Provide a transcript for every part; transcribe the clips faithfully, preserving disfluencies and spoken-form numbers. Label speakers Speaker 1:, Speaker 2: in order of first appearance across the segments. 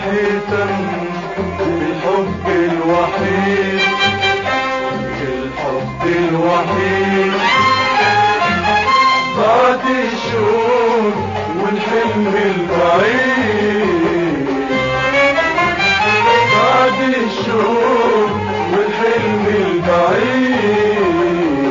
Speaker 1: فرحي تم بالحب الوحيد، الحب الوحيد بعد الشوق والحلم البعيد، بعد الشوق والحلم البعيد.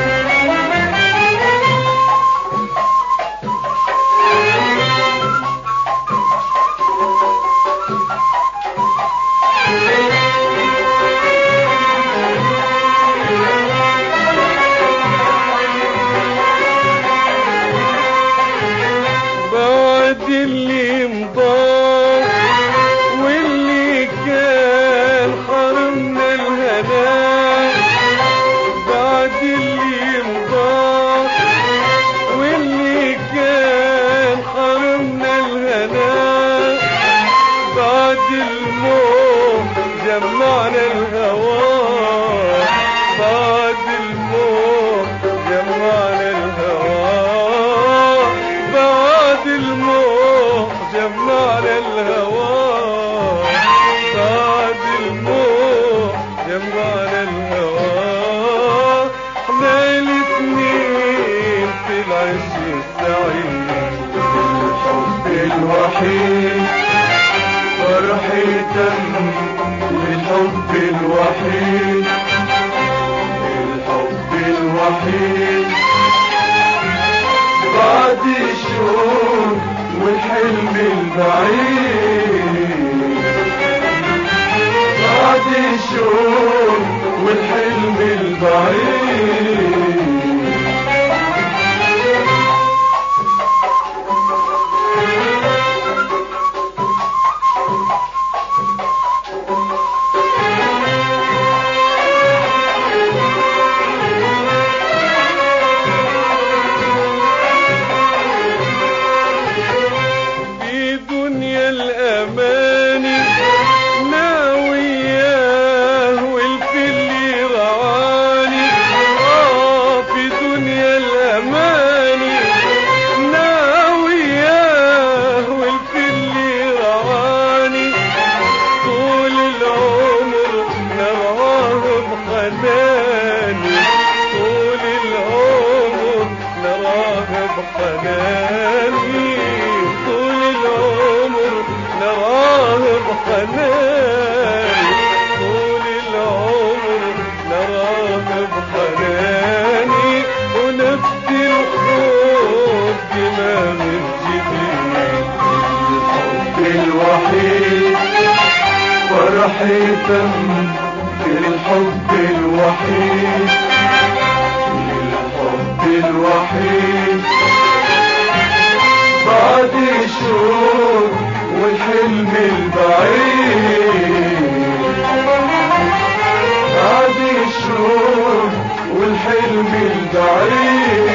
Speaker 1: بعد اللي مضى واللي كان حرمنا الهنا، بعد اللي مضى واللي كان حرمنا الهنا، بعد الموت جمعنا الهوى، بعد الموت جمعنا الهوى، بعد الموت جمعنا الهوى، بعد الموت جمعنا الهوى. احنا الاتنين في العيش السعيد، الحب الوحيد فرحي تم بالحب الوحيد، الحب الوحيد بعد الشوق والحلم البعيد، بعد الشوق والحلم البعيد. الأماني ناوياه والفل رعاني، آه في دنيا الأماني ناوياه والفل رعاني، طول العمر نرعاه بحناني، طول العمر نرعاه بحناني، طول العمر نراه بحناني، طول العمر نراه بحناني، ونفدي الحب ما من جديد. الحب الوحيد فرحي تم الحب الوحيد، الحب الوحيد بعد الشوق والحلم البعيد، بعد الشوق والحلم البعيد.